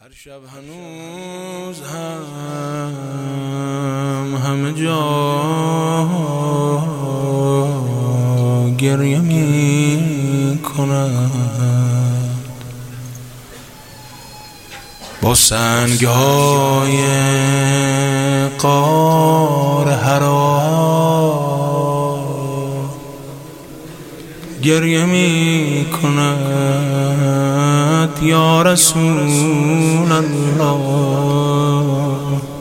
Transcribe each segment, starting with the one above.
هر شب هنوز همه جا گریه می کند با سنگ‌های غار حرا گریه می کند یا رسول الله.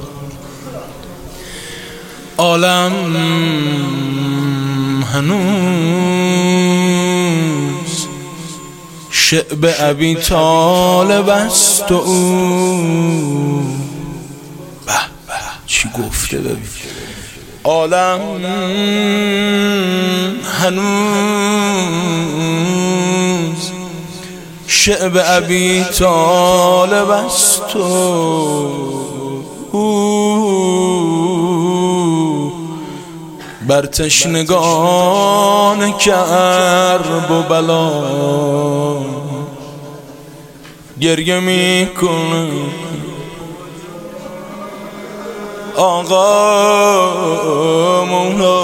عالم هنوز شعب ابی طالب است و او به به چی گفته ببین. عالم هنوز شعب ابی طالب است و او بر تشنگان کرب و بلا گریه می کند. آقا مولا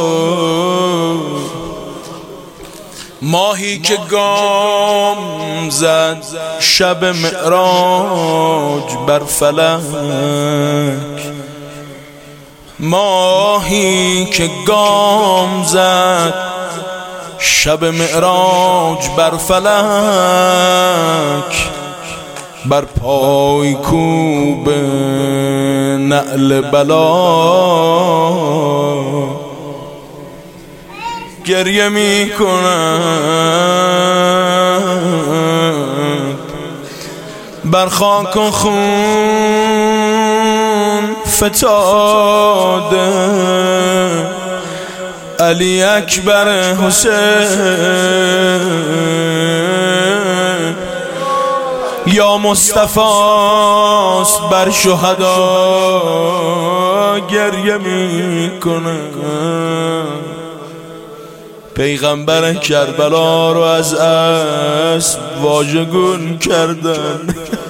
ماهی که گام زد شب معراج بر فلک، ماهی که گام زد شب معراج بر فلک، بر پای کوب نعل بلا گریه می کند. بر خاک و خون فتاده علی اکبر حسین یا مصطفی است بر شهدا گریه می کند. پیغمبر کربلا رو از اسب واژگون کردن،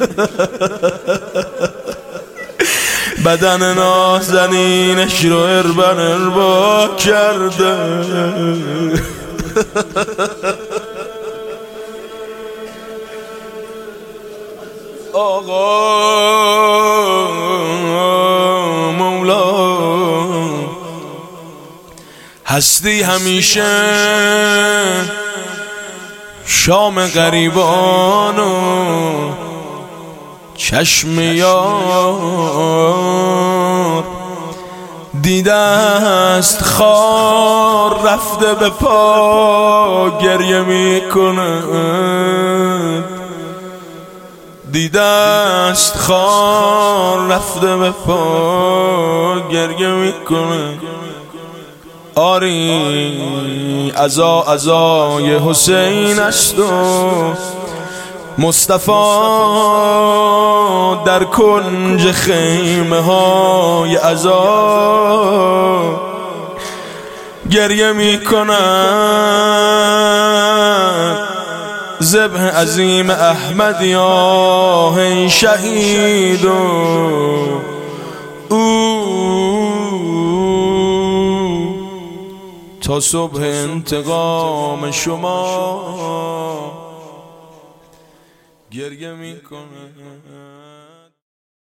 بدن نازنینش رو اربا کردن. آقا مولا هستی همیشه شام غریبان و چشم یار دیده است خار رفته به پا گریه می کند. دیده است خار رفته به پا گریه می کند. آری عزای حسین است و مصطفی در کنج خیمه های عزا گریه می کند. ذبح عظیم احمد یا ای شهید و تا صبح انتقام شما گریه می کنه.